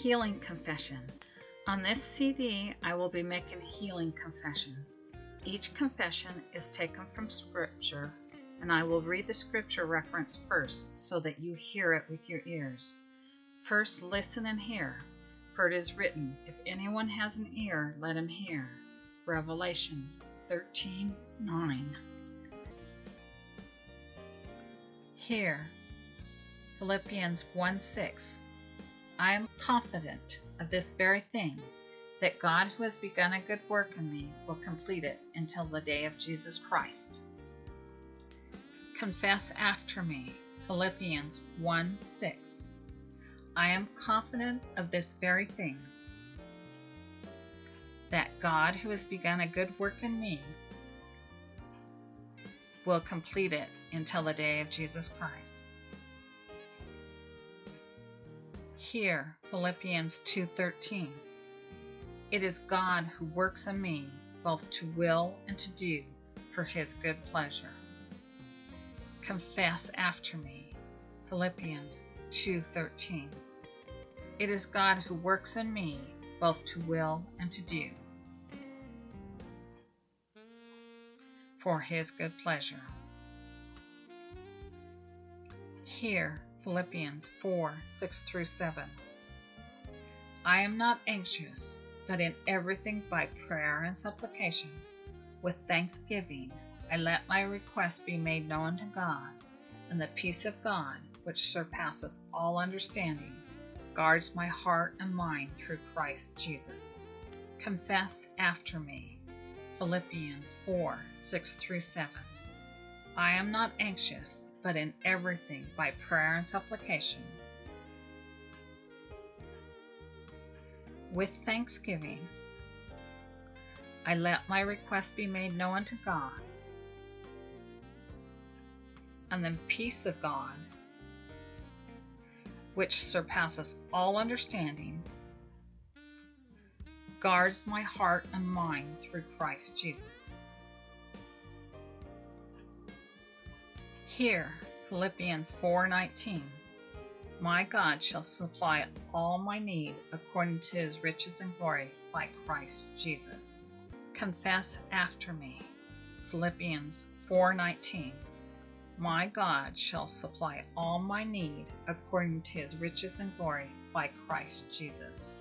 Healing Confessions. On this CD, I will be making healing confessions. Each confession is taken from Scripture, and I will read the Scripture reference first so that you hear it with your ears. First, listen and hear, for it is written, "If anyone has an ear, let him hear." Revelation 13:9. Hear. Philippians 1:6. I am confident of this very thing, that God who has begun a good work in me will complete it until the day of Jesus Christ. Confess after me. Philippians 1:6. I am confident of this very thing, that God who has begun a good work in me will complete it until the day of Jesus Christ. Hear. Philippians 2:13. It is God who works in me both to will and to do for his good pleasure. Confess after me. Philippians 2:13. It is God who works in me both to will and to do for his good pleasure. Hear. Philippians 4:6-7. I am not anxious, but in everything by prayer and supplication, with thanksgiving, I let my requests be made known to God, and the peace of God, which surpasses all understanding, guards my heart and mind through Christ Jesus. Confess after me. Philippians 4:6-7. I am not anxious, but in everything by prayer and supplication, with thanksgiving, I let my request be made known to God, and the peace of God, which surpasses all understanding, guards my heart and mind through Christ Jesus. Hear. Philippians 4:19. My God shall supply all my need according to his riches and glory by Christ Jesus. Confess after me. Philippians 4:19. My God shall supply all my need according to his riches and glory by Christ Jesus.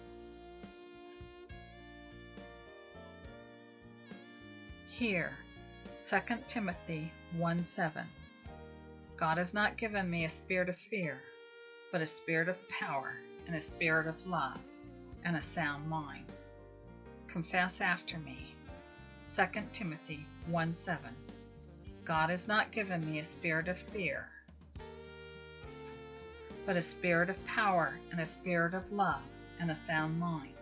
Hear. 2 Timothy 1:7. God has not given me a spirit of fear, but a spirit of power and a spirit of love and a sound mind. Confess after me. 2 Timothy 1:7. God has not given me a spirit of fear, but a spirit of power and a spirit of love and a sound mind.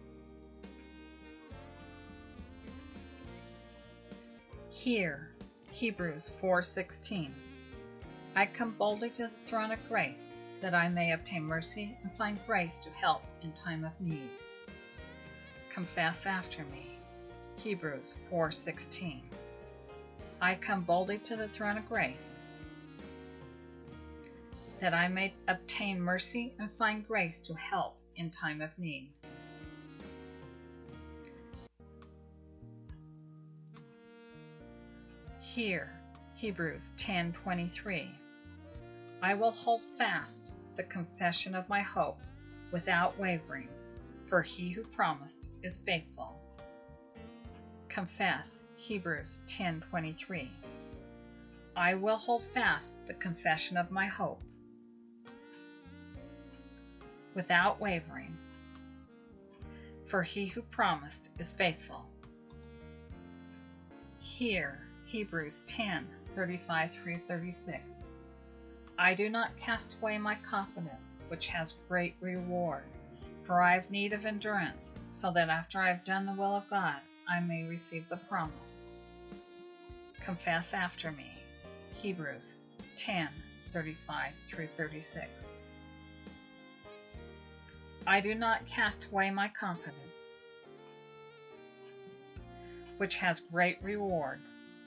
Hear. Hebrews 4:16. I come boldly to the throne of grace, that I may obtain mercy and find grace to help in time of need. Confess after me. Hebrews 4:16. I come boldly to the throne of grace, that I may obtain mercy and find grace to help in time of need. Hear. Hebrews 10:23. I will hold fast the confession of my hope without wavering, for he who promised is faithful. Confess. Hebrews 10:23. I will hold fast the confession of my hope without wavering, for he who promised is faithful. Hear. Hebrews 10:35-36. I do not cast away my confidence, which has great reward, for I have need of endurance, so that after I have done the will of God, I may receive the promise. Confess after me. Hebrews 10:35-36. I do not cast away my confidence, which has great reward,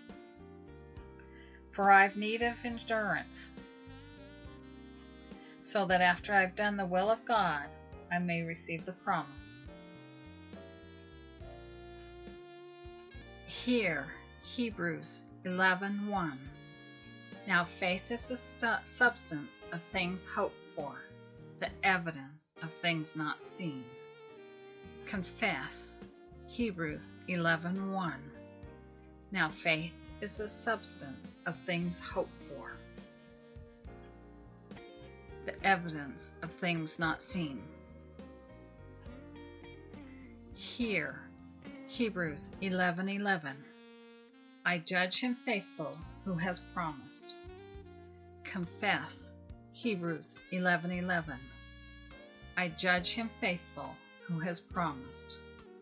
for I have need of endurance, so that after I have done the will of God, I may receive the promise. Hear Hebrews 11:1. Now faith is the substance of things hoped for, the evidence of things not seen. Confess Hebrews 11:1. Now faith is the substance of things hoped for, the evidence of things not seen. Hear Hebrews 11:11. I judge him faithful who has promised. Confess Hebrews 11:11. I judge him faithful who has promised.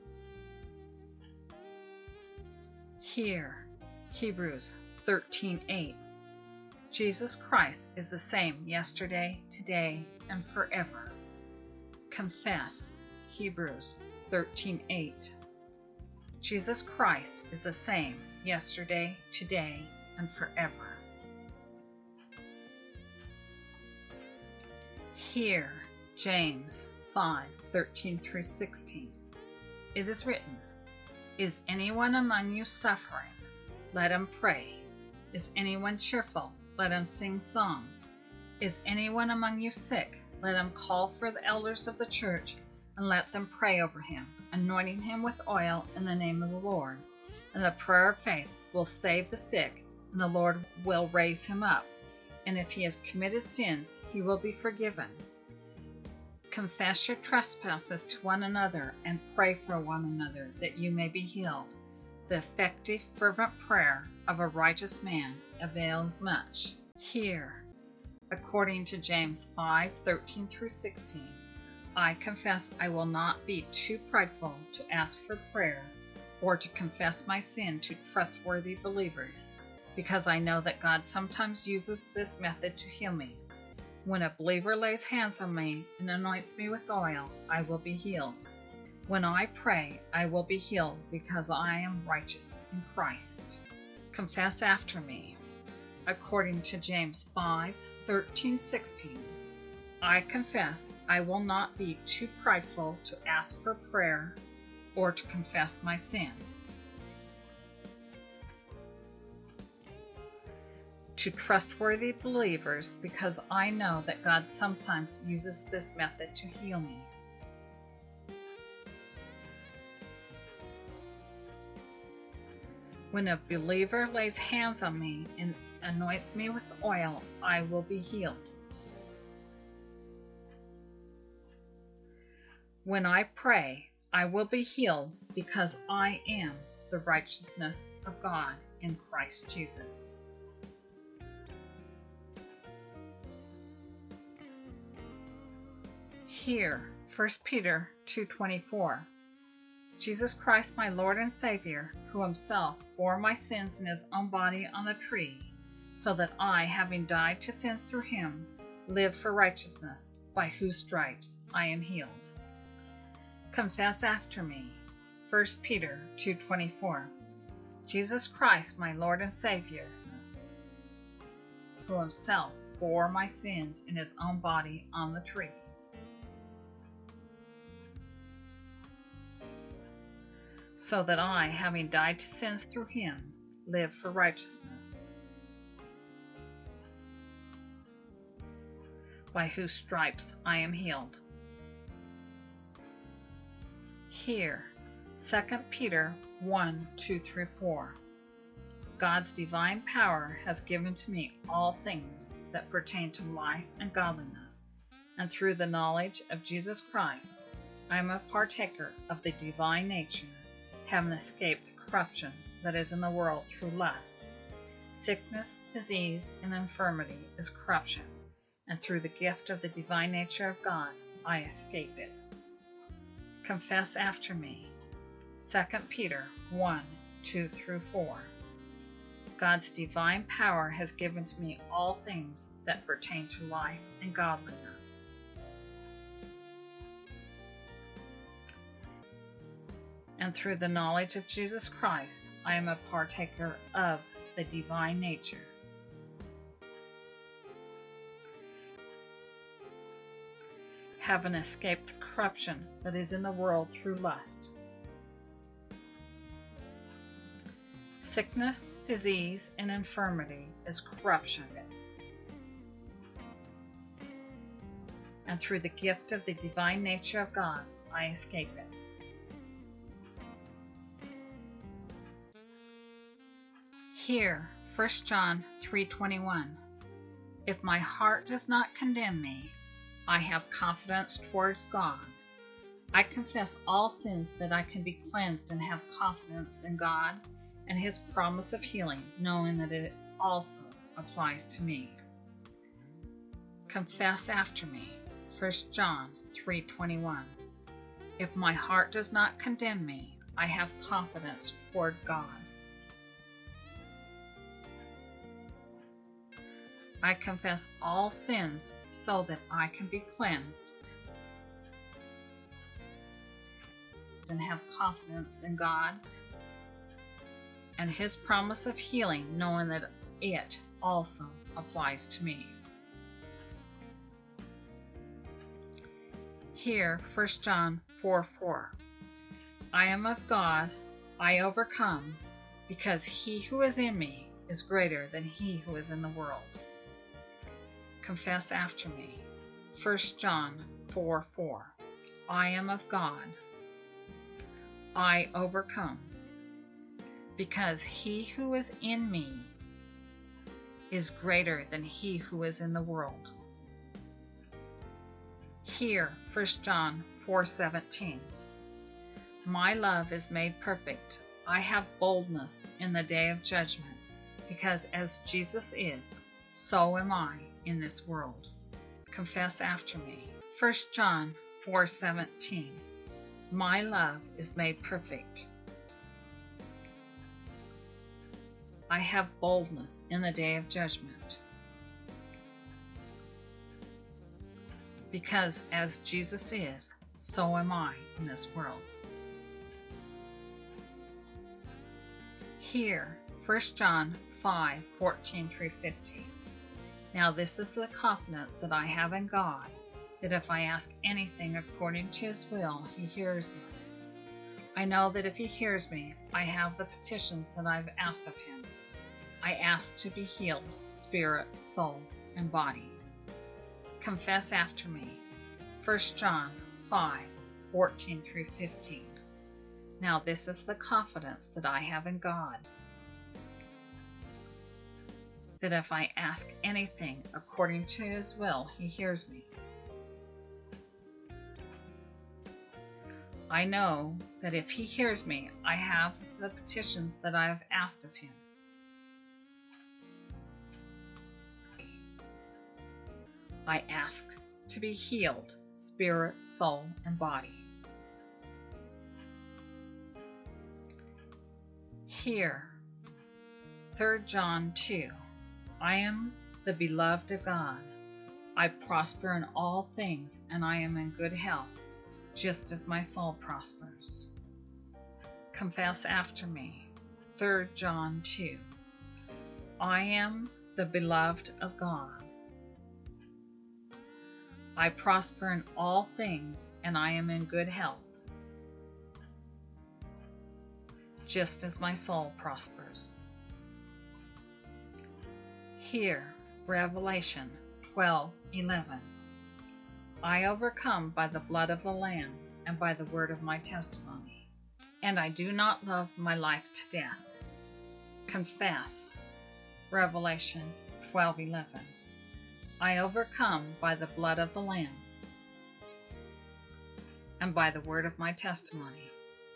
Hear Hebrews 13:8. Jesus Christ is the same yesterday, today, and forever. Confess Hebrews 13:8. Jesus Christ is the same yesterday, today, and forever. Hear James 5:13-16. It is written, Is anyone among you suffering? Let him pray. Is anyone cheerful? Let him sing songs. Is anyone among you sick? Let him call for the elders of the church, and let them pray over him, anointing him with oil in the name of the Lord. And the prayer of faith will save the sick, and the Lord will raise him up. And if he has committed sins, he will be forgiven. Confess your trespasses to one another, and pray for one another, that you may be healed. The effective, fervent prayer of a righteous man avails much. Hear, according to James 5:13-16, I confess I will not be too prideful to ask for prayer or to confess my sin to trustworthy believers, because I know that God sometimes uses this method to heal me. When a believer lays hands on me and anoints me with oil, I will be healed. When I pray, I will be healed because I am righteous in Christ. Confess after me. According to James 5:13-16, I confess I will not be too prideful to ask for prayer or to confess my sin. To trustworthy believers, because I know that God sometimes uses this method to heal me. When a believer lays hands on me and anoints me with oil, I will be healed. When I pray, I will be healed because I am the righteousness of God in Christ Jesus. Hear 1 Peter 2:24. Jesus Christ, my Lord and Savior, who himself bore my sins in his own body on the tree, so that I, having died to sins through him, live for righteousness, by whose stripes I am healed. Confess after me. 1 Peter 2:24. Jesus Christ, my Lord and Savior, who himself bore my sins in his own body on the tree, so that I, having died to sins through him, live for righteousness, by whose stripes I am healed. Hear 2 Peter 1:2-4. God's divine power has given to me all things that pertain to life and godliness, and through the knowledge of Jesus Christ, I am a partaker of the divine nature, having escaped the corruption that is in the world through lust. Sickness, disease, and infirmity is corruption, and through the gift of the divine nature of God, I escape it. Confess after me. 2 Peter 1:2-4. God's divine power has given to me all things that pertain to life and godliness. And through the knowledge of Jesus Christ, I am a partaker of the divine nature. having escaped the corruption that is in the world through lust. Sickness, disease, and infirmity is corruption, and through the gift of the divine nature of God, I escape it. Here, 1 John 3:21. If my heart does not condemn me, I have confidence towards God. I confess all sins that I can be cleansed and have confidence in God and His promise of healing, knowing that it also applies to me. Confess after me. 1 John 3:21. If my heart does not condemn me, I have confidence toward God. I confess all sins so that I can be cleansed and have confidence in God and His promise of healing, knowing that it also applies to me. Here, 1 John 4:4. I am of God, I overcome, because He who is in me is greater than he who is in the world. Confess after me. 1 John 4:4. I am of God, I overcome, because He who is in me is greater than he who is in the world. Here, 1 John 4:17. My love is made perfect. I have boldness in the day of judgment, because as Jesus is, so am I in this world. Confess after me. 1 John 4:17. My love is made perfect. I have boldness in the day of judgment, because as Jesus is, so am I in this world. Here, 1 John 5:14-15. Now this is the confidence that I have in God, that if I ask anything according to His will, He hears me. I know that if He hears me, I have the petitions that I've asked of Him. I ask to be healed, spirit, soul, and body. Confess after me. 1 John 5:14-15. Now this is the confidence that I have in God, that if I ask anything according to His will, He hears me. I know that if He hears me, I have the petitions that I have asked of Him. I ask to be healed, spirit, soul, and body. Here, 3 John 2. I am the beloved of God. I prosper in all things, and I am in good health, just as my soul prospers. Confess after me. 3 John 2. I am the beloved of God. I prosper in all things, and I am in good health, just as my soul prospers. Here, Revelation 12:11. I overcome by the blood of the Lamb and by the word of my testimony, and I do not love my life to death. Confess. Revelation 12:11. I overcome by the blood of the Lamb and by the word of my testimony,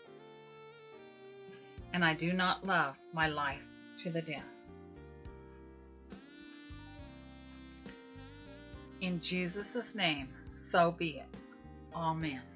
and I do not love my life to the death. In Jesus' name, so be it. Amen.